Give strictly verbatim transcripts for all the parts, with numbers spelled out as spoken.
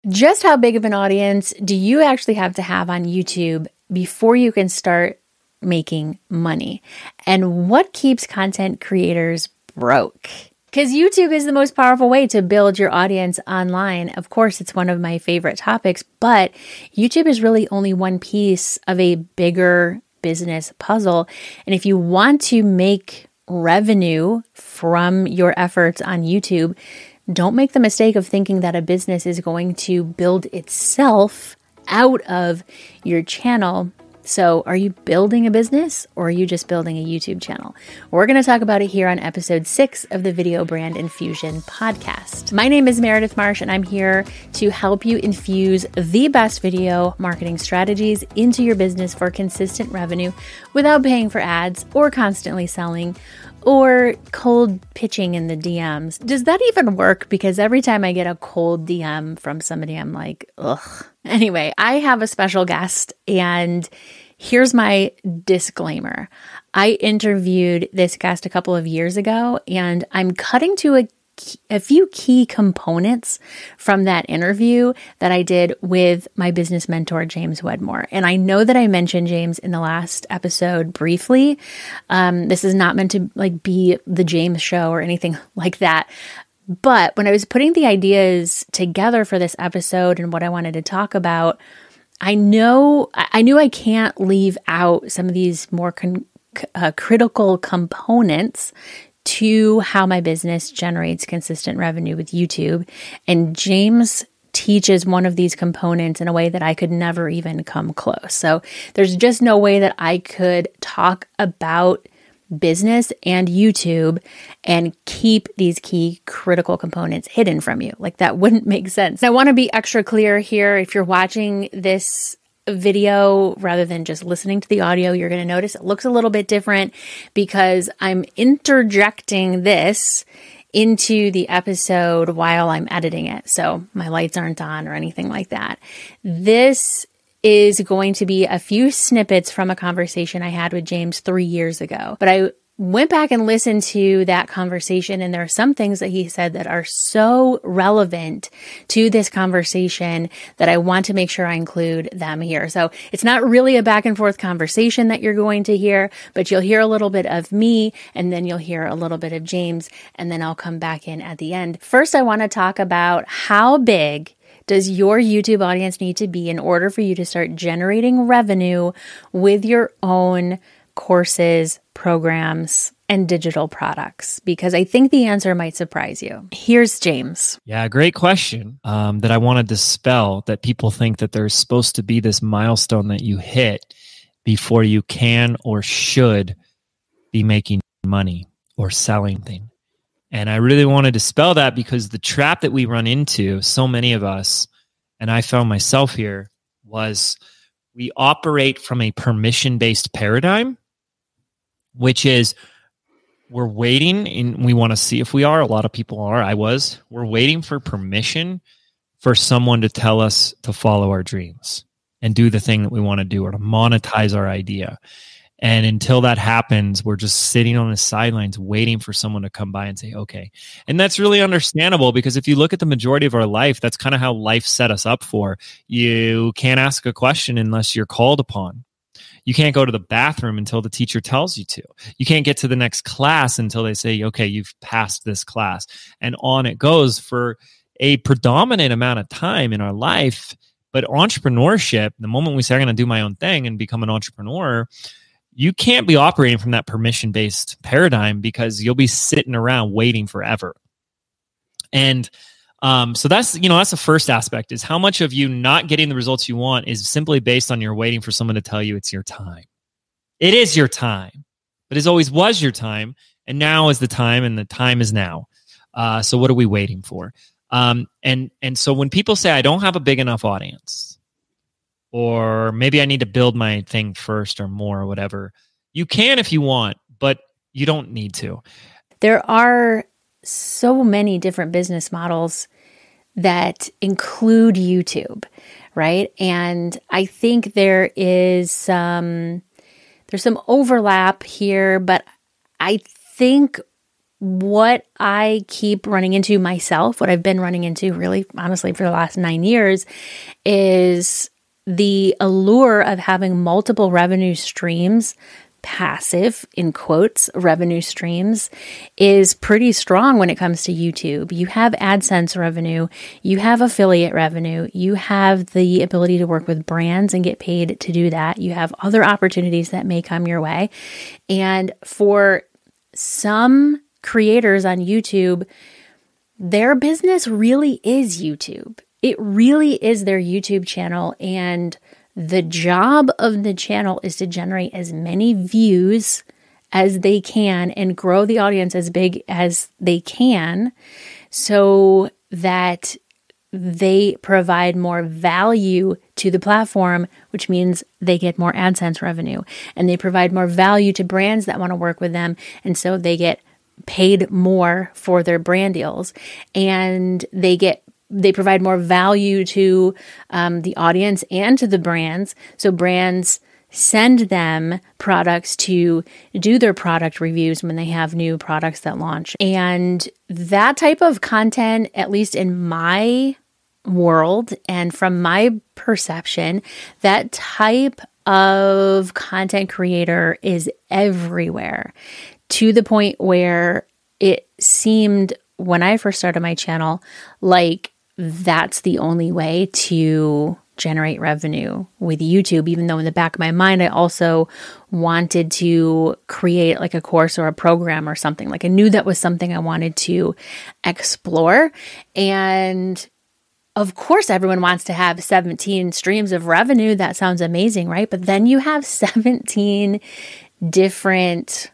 Just how big of an audience do you actually have to have on YouTube before you can start making money? And what keeps content creators broke? Because YouTube is the most powerful way to build your audience online. Of course, it's one of my favorite topics, but YouTube is really only one piece of a bigger business puzzle. And if you want to make revenue from your efforts on YouTube, don't make the mistake of thinking that a business is going to build itself out of your channel. So are you building a business or are you just building a YouTube channel? We're going to talk about it here on episode six of the Video Brand Infusion podcast. My name is Meredith Marsh, and I'm here to help you infuse the best video marketing strategies into your business for consistent revenue without paying for ads or constantly selling or cold pitching in the D Ms. Does that even work? Because every time I get a cold D M from somebody, I'm like, ugh. Anyway, I have a special guest, and here's my disclaimer. I interviewed this guest a couple of years ago, and I'm cutting to a a few key components from that interview that I did with my business mentor, James Wedmore. And I know that I mentioned James in the last episode briefly. Um, this is not meant to like be the James show or anything like that. But when I was putting the ideas together for this episode and what I wanted to talk about, I know I knew I can't leave out some of these more con- uh, critical components to how my business generates consistent revenue with YouTube. And James teaches one of these components in a way that I could never even come close. So there's just no way that I could talk about business and YouTube and keep these key critical components hidden from you. Like that wouldn't make sense. I want to be extra clear here. If you're watching this video rather than just listening to the audio, you're going to notice it looks a little bit different because I'm interjecting this into the episode while I'm editing it. So my lights aren't on or anything like that. This is going to be a few snippets from a conversation I had with James three years ago. But I went back and listened to that conversation, and there are some things that he said that are so relevant to this conversation that I want to make sure I include them here. So it's not really a back and forth conversation that you're going to hear, but you'll hear a little bit of me, and then you'll hear a little bit of James, and then I'll come back in at the end. First, I want to talk about how big does your YouTube audience need to be in order for you to start generating revenue with your own courses, programs, and digital products? Because I think the answer might surprise you. Here's James. Yeah, great question um, that I want to dispel, that people think that there's supposed to be this milestone that you hit before you can or should be making money or selling things. And I really want to dispel that, because the trap that we run into, so many of us, and I found myself here, was we operate from a permission-based paradigm, which is we're waiting, and we want to see if we are. A lot of people are. I was. We're waiting for permission for someone to tell us to follow our dreams and do the thing that we want to do, or to monetize our idea. And until that happens, we're just sitting on the sidelines waiting for someone to come by and say, okay. And that's really understandable, because if you look at the majority of our life, that's kind of how life set us up for. You can't ask a question unless you're called upon. You can't go to the bathroom until the teacher tells you to. You can't get to the next class until they say, okay, you've passed this class. And on it goes for a predominant amount of time in our life. But entrepreneurship, the moment we say, I'm going to do my own thing and become an entrepreneur, you can't be operating from that permission-based paradigm, because you'll be sitting around waiting forever. And um, so that's, you know, that's the first aspect, is how much of you not getting the results you want is simply based on you're waiting for someone to tell you it's your time. It is your time, but it always was your time. And now is the time, and the time is now. Uh, so what are we waiting for? Um, and, and so when people say, I don't have a big enough audience, or maybe I need to build my thing first or more or whatever, you can if you want, but you don't need to. There are so many different business models that include YouTube, right? And I think there is some, there's some overlap here, but I think what I keep running into myself, what I've been running into really honestly for the last nine years is the allure of having multiple revenue streams, passive in quotes, revenue streams is pretty strong when it comes to YouTube. You have AdSense revenue, you have affiliate revenue, you have the ability to work with brands and get paid to do that. You have other opportunities that may come your way. And for some creators on YouTube, their business really is YouTube. It really is their YouTube channel, and the job of the channel is to generate as many views as they can and grow the audience as big as they can so that they provide more value to the platform, which means they get more AdSense revenue, and they provide more value to brands that want to work with them. And so they get paid more for their brand deals, and they get They provide more value to um, the audience and to the brands. So brands send them products to do their product reviews when they have new products that launch. And that type of content, at least in my world and from my perception, that type of content creator is everywhere, to the point where it seemed when I first started my channel like that's the only way to generate revenue with YouTube, even though in the back of my mind, I also wanted to create like a course or a program or something. Like I knew that was something I wanted to explore. And of course, everyone wants to have seventeen streams of revenue. That sounds amazing, right? But then you have seventeen different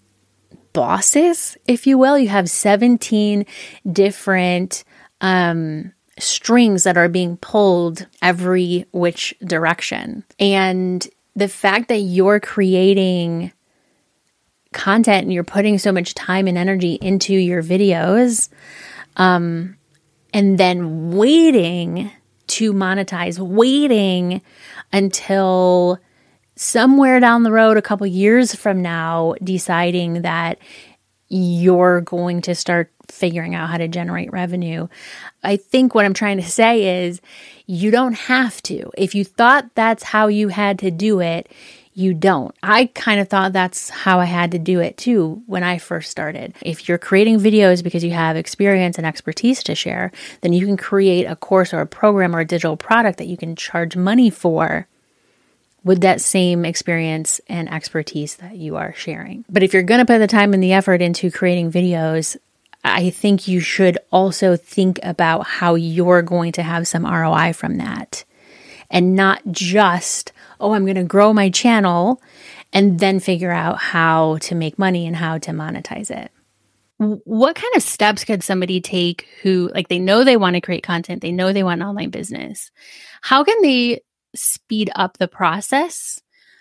bosses, if you will. You have seventeen different um, strings that are being pulled every which direction. And the fact that you're creating content and you're putting so much time and energy into your videos, um, and then waiting to monetize, waiting until somewhere down the road, a couple years from now, deciding that you're going to start figuring out how to generate revenue. I think what I'm trying to say is you don't have to. If you thought that's how you had to do it, you don't. I kind of thought that's how I had to do it too when I first started. If you're creating videos because you have experience and expertise to share, then you can create a course or a program or a digital product that you can charge money for with that same experience and expertise that you are sharing. But if you're going to put the time and the effort into creating videos, I think you should also think about how you're going to have some R O I from that. And not just, oh, I'm going to grow my channel and then figure out how to make money and how to monetize it. What kind of steps could somebody take who, like, they know they want to create content, they know they want an online business? How can they speed up the process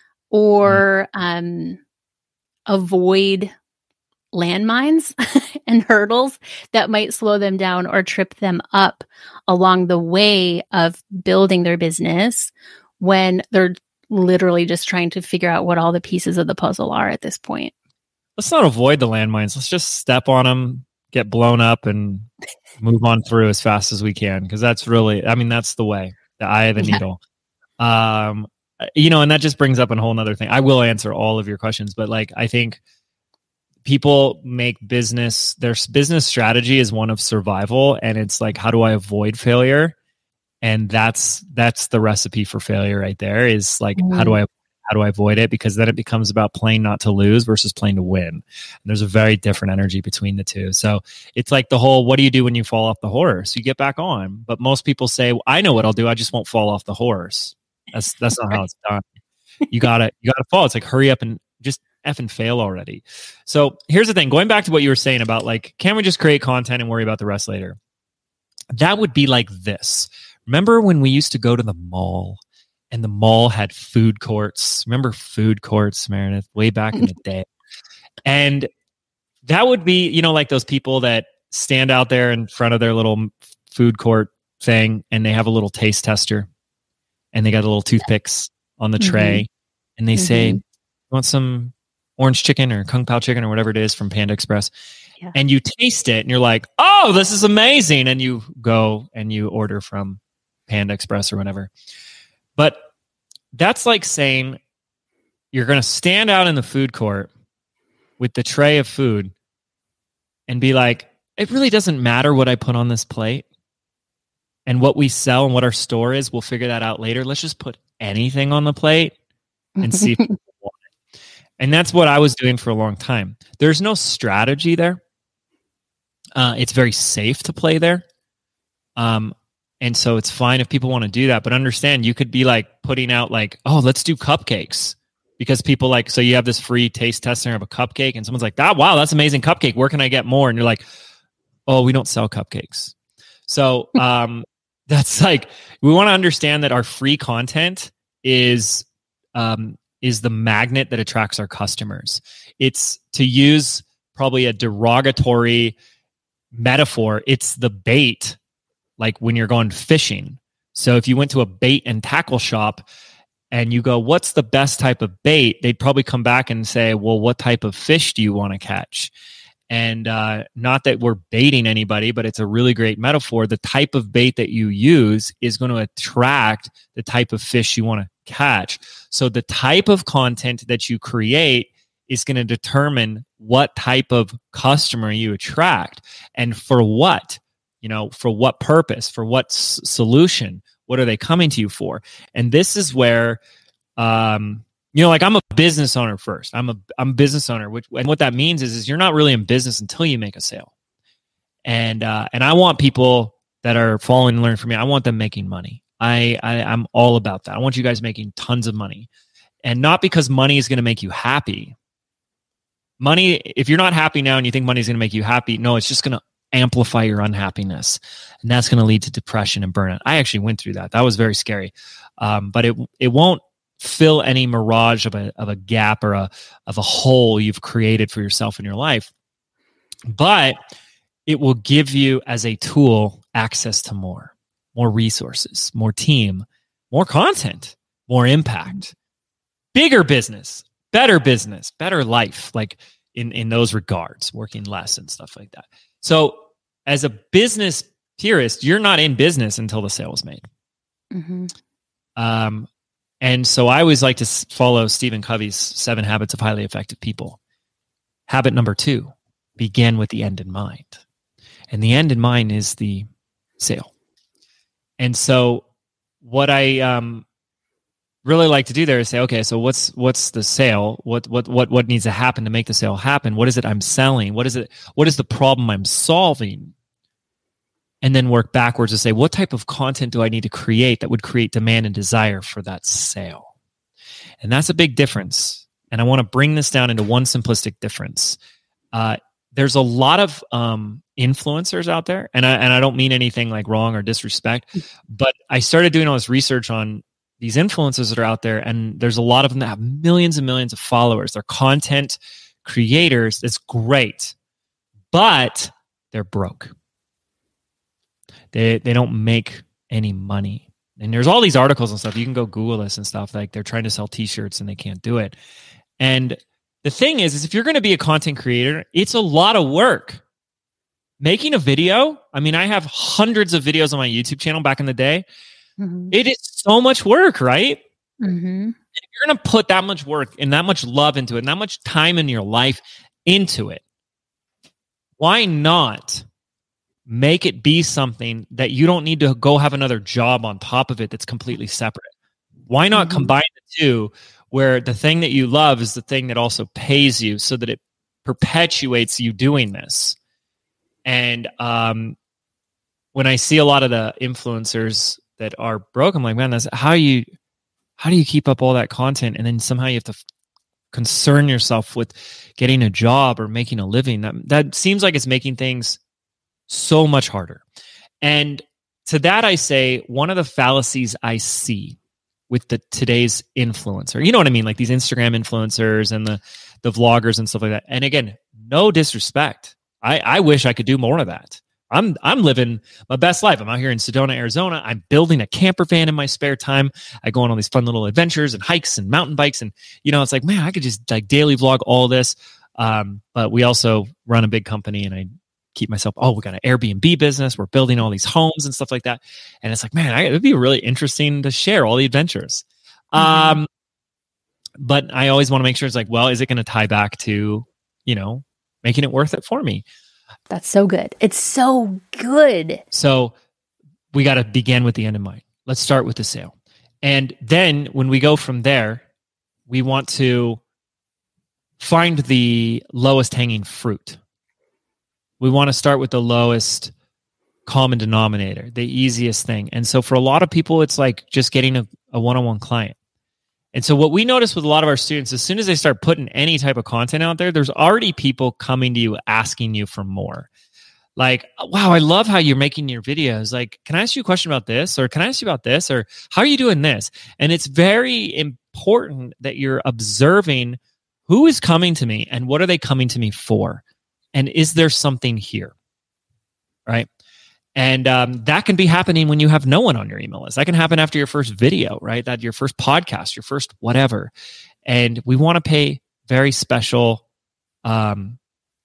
or um, avoid landmines and hurdles that might slow them down or trip them up along the way of building their business when they're literally just trying to figure out what all the pieces of the puzzle are at this point? Let's not avoid the landmines. Let's just step on them, get blown up, and move on through as fast as we can. Because that's really, I mean, that's the way, the eye of the Yeah. needle. Um, you know, and that just brings up a whole nother thing. I will answer all of your questions, but like, I think people make business, their business strategy is one of survival. And it's like, how do I avoid failure? And that's, that's the recipe for failure right there, is like, mm. how do I, how do I avoid it? Because then it becomes about playing not to lose versus playing to win. And there's a very different energy between the two. So it's like the whole, what do you do when you fall off the horse? You get back on. But most people say, well, I know what I'll do. I just won't fall off the horse. That's, that's not how it's done. You gotta, you gotta fall. It's like, hurry up and just effing fail already. So here's the thing, going back to what you were saying about like, can we just create content and worry about the rest later? That would be like this. Remember when we used to go to the mall and the mall had food courts? Remember food courts, Meredith, way back in the day? And that would be, you know, like those people that stand out there in front of their little food court thing and they have a little taste tester and they got a little toothpicks on the tray mm-hmm. and they mm-hmm. say, you want some orange chicken or Kung Pao chicken or whatever it is from Panda Express? Yeah. and you taste it and you're like, oh, this is amazing. And you go and you order from Panda Express or whatever. But that's like saying you're going to stand out in the food court with the tray of food and be like, it really doesn't matter what I put on this plate and what we sell and what our store is. We'll figure that out later. Let's just put anything on the plate and see if people want it. And that's what I was doing for a long time. There's no strategy there. Uh, it's very safe to play there. Um, and so it's fine if people want to do that. But understand, you could be like putting out like, oh, let's do cupcakes. Because people like, so you have this free taste testing of a cupcake and someone's like, ah, wow, that's amazing cupcake. Where can I get more? And you're like, oh, we don't sell cupcakes. So um, that's like, we want to understand that our free content is um, is the magnet that attracts our customers. It's, to use probably a derogatory metaphor, it's the bait, like when you're going fishing. So if you went to a bait and tackle shop and you go, what's the best type of bait? They'd probably come back and say, well, what type of fish do you want to catch? And uh, not that we're baiting anybody, but it's a really great metaphor. The type of bait that you use is going to attract the type of fish you want to catch. So the type of content that you create is going to determine what type of customer you attract and for what, you know, for what purpose, for what s- solution, what are they coming to you for? And this is where, um, you know, like I'm a business owner first. I'm a I'm a business owner, which, and what that means is, is you're not really in business until you make a sale. And uh, and I want people that are following and learning from me, I want them making money. I, I I'm all about that. I want you guys making tons of money, and not because money is going to make you happy. Money, if you're not happy now and you think money is going to make you happy, no, it's just going to amplify your unhappiness, and that's going to lead to depression and burnout. I actually went through that. That was very scary, um, but it it won't fill any mirage of a of a gap or a of a hole you've created for yourself in your life. But it will give you, as a tool, access to more, more resources, more team, more content, more impact, bigger business, better business, better life, like in, in those regards, working less and stuff like that. So as a business purist, you're not in business until the sale is made. Mm-hmm. Um, and so I always like to follow Stephen Covey's Seven Habits of Highly Effective People. Habit number two, begin with the end in mind. And the end in mind is the sale. And so what I um, really like to do there is say, okay, so what's what's the sale? What what what what needs to happen to make the sale happen? What is it I'm selling? What is it? What is the problem I'm solving? And then work backwards to say, what type of content do I need to create that would create demand and desire for that sale? And that's a big difference. And I want to bring this down into one simplistic difference. Uh, there's a lot of um, influencers out there, and I, and I don't mean anything like wrong or disrespect, but I started doing all this research on these influencers that are out there, and there's a lot of them that have millions and millions of followers. They're content creators. It's great, but they're broke. They they don't make any money. And there's all these articles and stuff. You can go Google this and stuff. Like they're trying to sell t-shirts and they can't do it. And the thing is, is if you're going to be a content creator, it's a lot of work. Making a video, I mean, I have hundreds of videos on my YouTube channel back in the day. Mm-hmm. It is so much work, right? Mm-hmm. And if you're going to put that much work and that much love into it, and that much time in your life into it, why not make it be something that you don't need to go have another job on top of it that's completely separate? Why not mm-hmm. combine the two, where the thing that you love is the thing that also pays you, so that it perpetuates you doing this? And um, when I see a lot of the influencers that are broke, I'm like, man, that's how you, how do you keep up all that content? And then somehow you have to f- concern yourself with getting a job or making a living. That, that seems like it's making things so much harder. And to that, I say, one of the fallacies I see with the today's influencer, you know what I mean? Like these Instagram influencers and the, the vloggers and stuff like that. And again, no disrespect. I, I wish I could do more of that. I'm I'm living my best life. I'm out here in Sedona, Arizona. I'm building a camper van in my spare time. I go on all these fun little adventures and hikes and mountain bikes. And, you know, it's like, man, I could just like daily vlog all this. Um, but we also run a big company, and I keep myself, oh, we got an Airbnb business. We're building all these homes and stuff like that. And it's like, man, I, it'd be really interesting to share all the adventures. Mm-hmm. Um, but I always want to make sure it's like, well, is it going to tie back to, you know, making it worth it for me? That's so good. It's so good. So we got to begin with the end in mind. Let's start with the sale. And then when we go from there, we want to find the lowest hanging fruit. We want to start with the lowest common denominator, the easiest thing. And so for a lot of people, it's like just getting a, a one-on-one client. And so what we notice with a lot of our students, as soon as they start putting any type of content out there, there's already people coming to you asking you for more. Like, wow, I love how you're making your videos. Like, can I ask you a question about this? Or can I ask you about this? Or how are you doing this? And it's very important that you're observing who is coming to me and what are they coming to me for? And is there something here? Right? And um, that can be happening when you have no one on your email list. That can happen after your first video, right? That your first podcast, your first whatever. And we want to pay very special, um,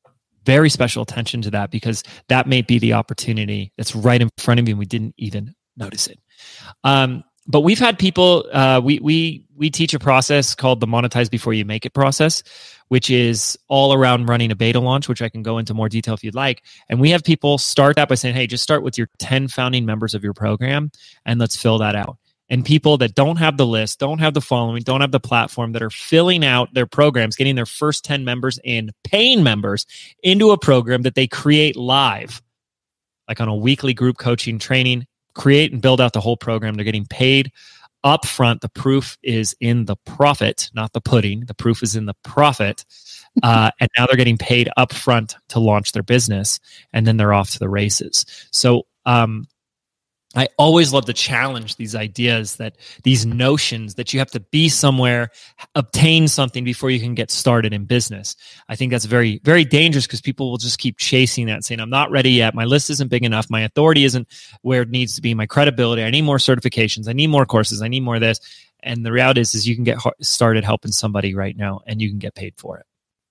very special attention to that, because that may be the opportunity that's right in front of you and we didn't even notice it. Um, but we've had people, uh, we we we teach a process called the Monetize Before You Make It process, which is all around running a beta launch, which I can go into more detail if you'd like. And we have people start that by saying, hey, just start with your ten founding members of your program and let's fill that out. And people that don't have the list, don't have the following, don't have the platform, that are filling out their programs, getting their first ten members in, paying members, into a program that they create live, like on a weekly group coaching training, create and build out the whole program. They're getting paid up front. The proof is in the profit, not the pudding. The proof is in the profit. Uh, and now they're getting paid up front to launch their business, and then they're off to the races. So um, I always love to challenge these ideas, that these notions that you have to be somewhere, obtain something before you can get started in business. I think that's very, very dangerous, because people will just keep chasing that, saying, I'm not ready yet. My list isn't big enough. My authority isn't where it needs to be. My credibility, I need more certifications. I need more courses. I need more of this. And the reality is, is you can get started helping somebody right now, and you can get paid for it.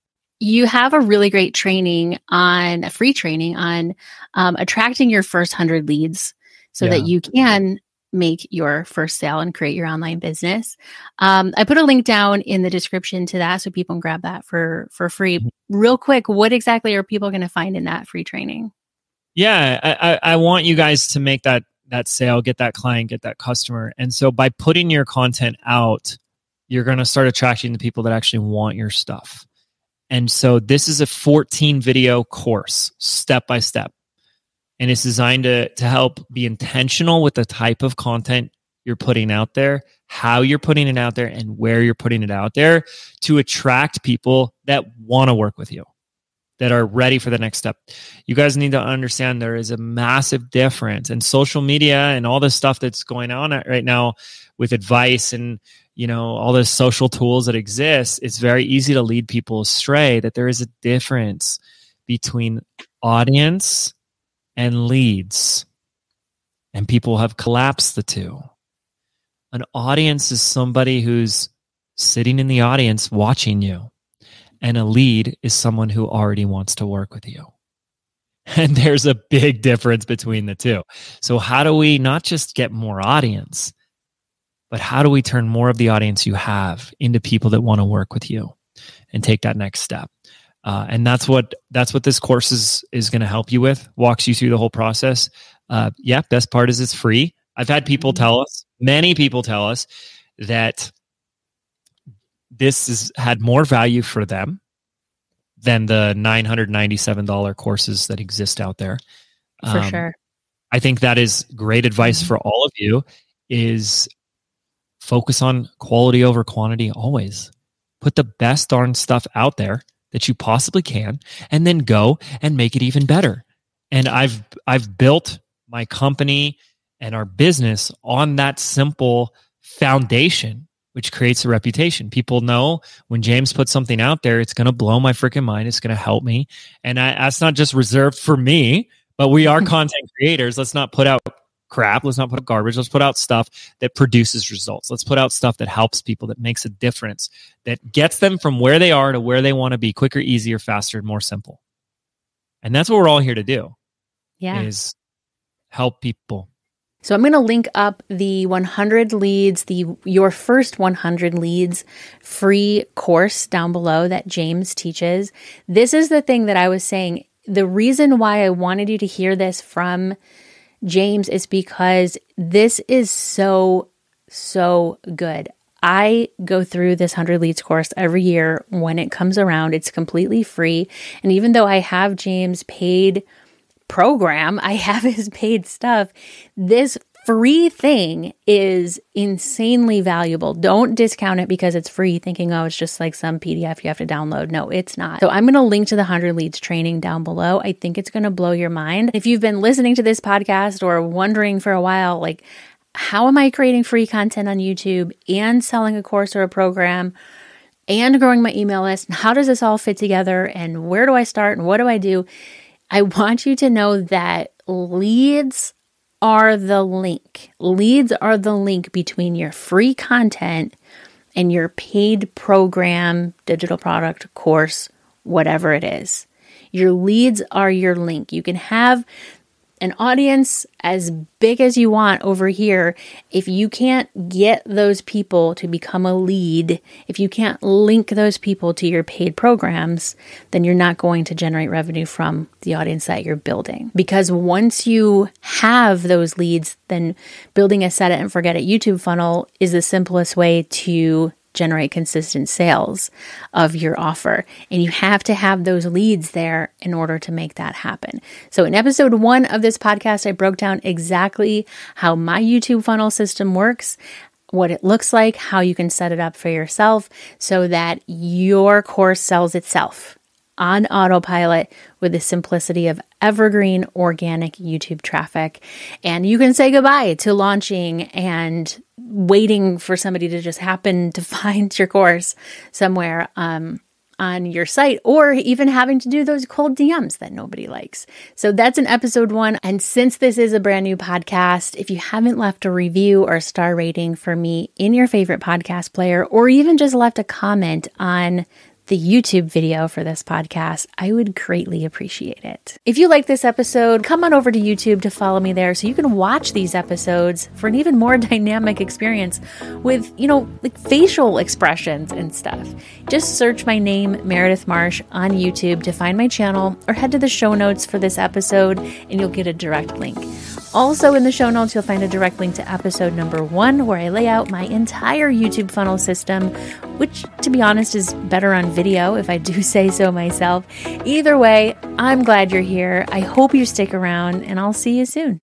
You have a really great training on, a free training on um, attracting your first one hundred leads, so yeah. that you can make your first sale and create your online business. Um, I put a link down in the description to that, so people can grab that for, for free. Mm-hmm. Real quick, what exactly are people going to find in that free training? Yeah, I, I, I want you guys to make that that sale, get that client, get that customer. And so by putting your content out, you're going to start attracting the people that actually want your stuff. And so this is a fourteen video course, step by step. And it's designed to, to help be intentional with the type of content you're putting out there, how you're putting it out there, and where you're putting it out there, to attract people that want to work with you, that are ready for the next step. You guys need to understand there is a massive difference. And social media and all this stuff that's going on right now with advice and, you know, all the social tools that exist, it's very easy to lead people astray, that there is a difference between audience and leads. And people have collapsed the two. An audience is somebody who's sitting in the audience watching you. And a lead is someone who already wants to work with you. And there's a big difference between the two. So how do we not just get more audience, but how do we turn more of the audience you have into people that want to work with you and take that next step? Uh, and that's what that's what this course is is going to help you with. Walks you through the whole process. Uh, yeah, best part is it's free. I've had people tell us, many people tell us, that this has had more value for them than the nine hundred ninety-seven dollars courses that exist out there. For um, sure. I think that is great advice for all of you, is focus on quality over quantity always. Put the best darn stuff out there that you possibly can, and then go and make it even better. And I've I've built my company and our business on that simple foundation, which creates a reputation. People know when James puts something out there, it's going to blow my freaking mind. It's going to help me. And I, that's not just reserved for me, but we are content creators. Let's not put out crap. Let's not put out garbage. Let's put out stuff that produces results. Let's put out stuff that helps people, that makes a difference, that gets them from where they are to where they want to be quicker, easier, faster, and more simple. And that's what we're all here to do. Yeah. Is help people. So I'm going to link up the one hundred leads, the your first one hundred leads free course down below that James teaches. This is the thing that I was saying. The reason why I wanted you to hear this from James is because this is so, so good. I go through this one hundred leads course every year when it comes around. It's completely free. And even though I have James' paid program, I have his paid stuff, this free thing is insanely valuable. Don't discount it because it's free thinking, oh, it's just like some P D F you have to download. No, it's not. So I'm going to link to the one hundred leads training down below. I think it's going to blow your mind. If you've been listening to this podcast or wondering for a while, like, how am I creating free content on YouTube and selling a course or a program and growing my email list? How does this all fit together? And where do I start? And what do I do? I want you to know that leads are the link. Leads are the link between your free content and your paid program, digital product, course, whatever it is. Your leads are your link. You can have an audience as big as you want over here. If you can't get those people to become a lead, if you can't link those people to your paid programs, then you're not going to generate revenue from the audience that you're building. Because once you have those leads, then building a set it and forget it YouTube funnel is the simplest way to generate consistent sales of your offer. And you have to have those leads there in order to make that happen. So in episode one of this podcast, I broke down exactly how my YouTube funnel system works, what it looks like, how you can set it up for yourself so that your course sells itself on autopilot with the simplicity of evergreen organic YouTube traffic. And you can say goodbye to launching and waiting for somebody to just happen to find your course somewhere um, on your site, or even having to do those cold D Ms that nobody likes. So that's in episode one. And since this is a brand new podcast, if you haven't left a review or star rating for me in your favorite podcast player, or even just left a comment on the YouTube video for this podcast, I would greatly appreciate it. If you like this episode, come on over to YouTube to follow me there so you can watch these episodes for an even more dynamic experience with, you know, like facial expressions and stuff. Just search my name, Meredith Marsh, on YouTube to find my channel, or head to the show notes for this episode and you'll get a direct link. Also in the show notes, you'll find a direct link to episode number one, where I lay out my entire YouTube funnel system, which, to be honest, is better on video, if I do say so myself. Either way, I'm glad you're here. I hope you stick around, and I'll see you soon.